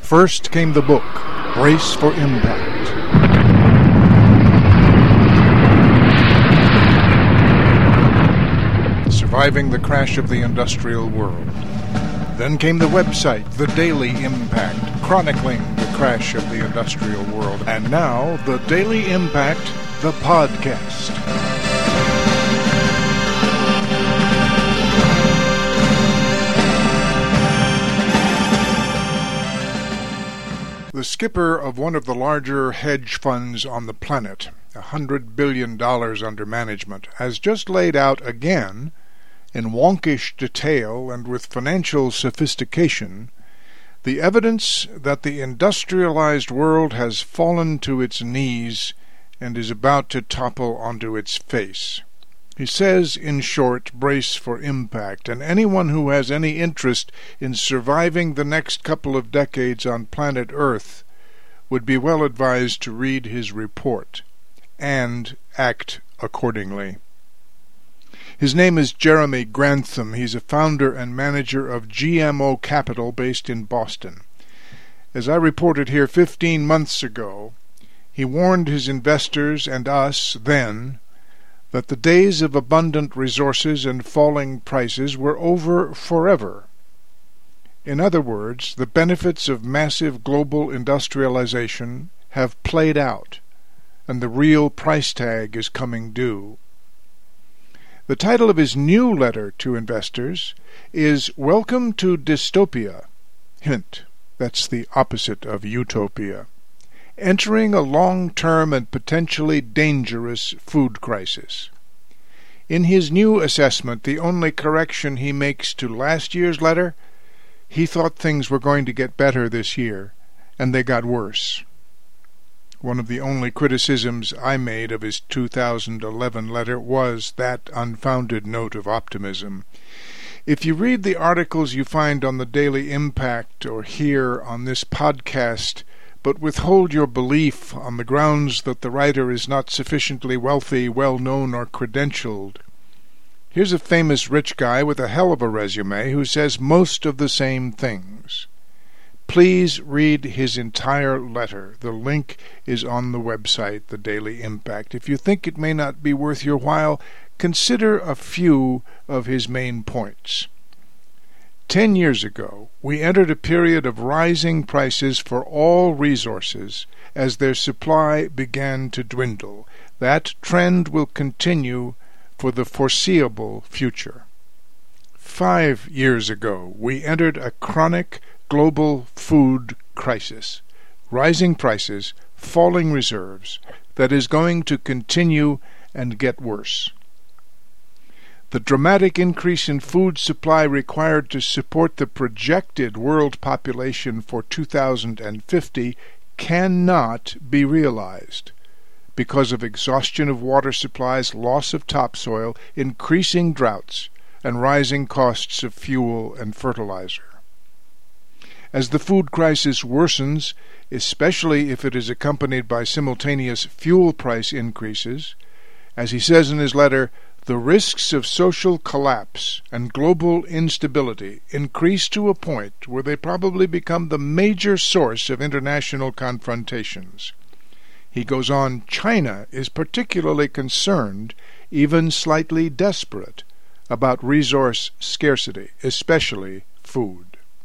First came the book, Brace for Impact. Surviving the Crash of the Industrial World. Then came the website, The Daily Impact, chronicling the crash of the industrial world. And now, The Daily Impact, the podcast. The skipper of one of the larger hedge funds on the planet, $100 billion under management, has just laid out again, in wonkish detail and with financial sophistication, the evidence that the industrialized world has fallen to its knees and is about to topple onto its face. He says, in short, brace for impact, and anyone who has any interest in surviving the next couple of decades on planet Earth would be well advised to read his report and act accordingly. His name is Jeremy Grantham. He's a founder and manager of GMO Capital based in Boston. As I reported here 15 months ago, he warned his investors and us then that the days of abundant resources and falling prices were over forever. In other words, the benefits of massive global industrialization have played out, and the real price tag is coming due. The title of his new letter to investors is Welcome to Dystopia. Hint, that's the opposite of utopia. Entering a long-term and potentially dangerous food crisis. In his new assessment, the only correction he makes to last year's letter, he thought things were going to get better this year, and they got worse. One of the only criticisms I made of his 2011 letter was that unfounded note of optimism. If you read the articles you find on the Daily Impact or here on this podcast, but withhold your belief on the grounds that the writer is not sufficiently wealthy, well-known, or credentialed, here's a famous rich guy with a hell of a resume who says most of the same things. Please read his entire letter. The link is on the website, The Daily Impact. If you think it may not be worth your while, consider a few of his main points. 10 years ago, we entered a period of rising prices for all resources as their supply began to dwindle. That trend will continue for the foreseeable future. 5 years ago, we entered a chronic global food crisis, rising prices, falling reserves, that is going to continue and get worse. The dramatic increase in food supply required to support the projected world population for 2050 cannot be realized because of exhaustion of water supplies, loss of topsoil, increasing droughts, and rising costs of fuel and fertilizer. As the food crisis worsens, especially if it is accompanied by simultaneous fuel price increases, as he says in his letter, the risks of social collapse and global instability increase to a point where they probably become the major source of international confrontations. He goes on, China is particularly concerned, even slightly desperate, about resource scarcity, especially food.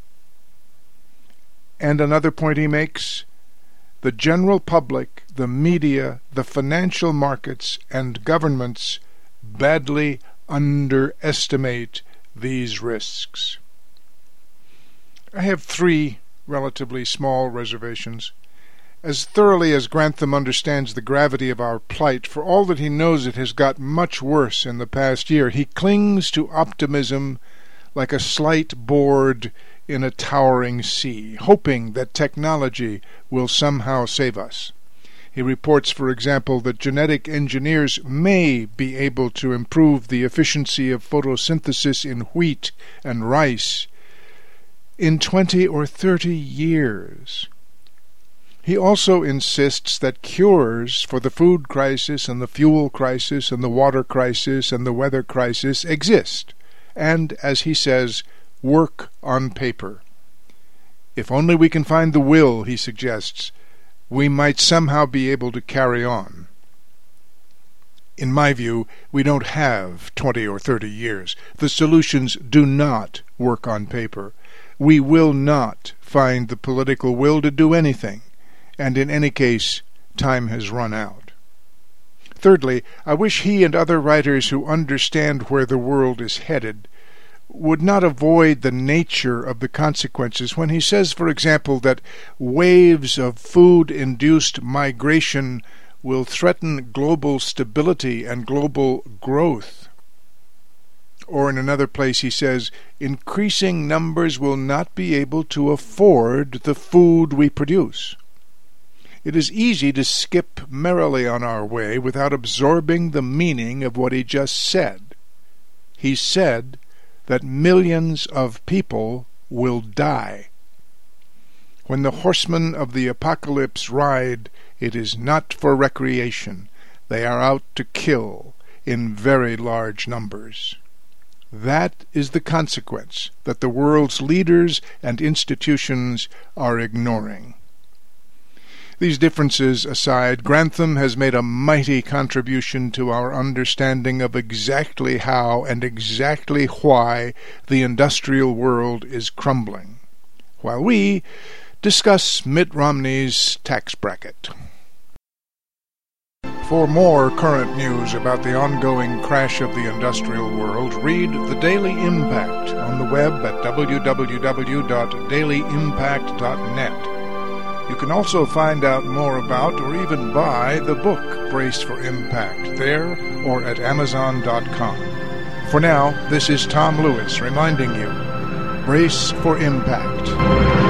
And another point he makes, the general public, the media, the financial markets, and governments badly underestimate these risks. I have 3 relatively small reservations. As thoroughly as Grantham understands the gravity of our plight, for all that he knows it has got much worse in the past year, he clings to optimism like a slight board in a towering sea, hoping that technology will somehow save us. He reports, for example, that genetic engineers may be able to improve the efficiency of photosynthesis in wheat and rice in 20 or 30 years. He also insists that cures for the food crisis and the fuel crisis and the water crisis and the weather crisis exist, and, as he says, work on paper. If only we can find the will, he suggests, we might somehow be able to carry on. In my view, we don't have 20 or 30 years. The solutions do not work on paper. We will not find the political will to do anything, and in any case, time has run out. Thirdly, I wish he and other writers who understand where the world is headed would not avoid the nature of the consequences when he says, for example, that waves of food-induced migration will threaten global stability and global growth. Or in another place he says, increasing numbers will not be able to afford the food we produce. It is easy to skip merrily on our way without absorbing the meaning of what he just said. He said that millions of people will die. When the horsemen of the apocalypse ride, it is not for recreation. They are out to kill in very large numbers. That is the consequence that the world's leaders and institutions are ignoring. These differences aside, Grantham has made a mighty contribution to our understanding of exactly how and exactly why the industrial world is crumbling, while we discuss Mitt Romney's tax bracket. For more current news about the ongoing crash of the industrial world, read The Daily Impact on the web at www.dailyimpact.net. You can also find out more about or even buy the book Brace for Impact there or at Amazon.com. For now, this is Tom Lewis reminding you, brace for impact.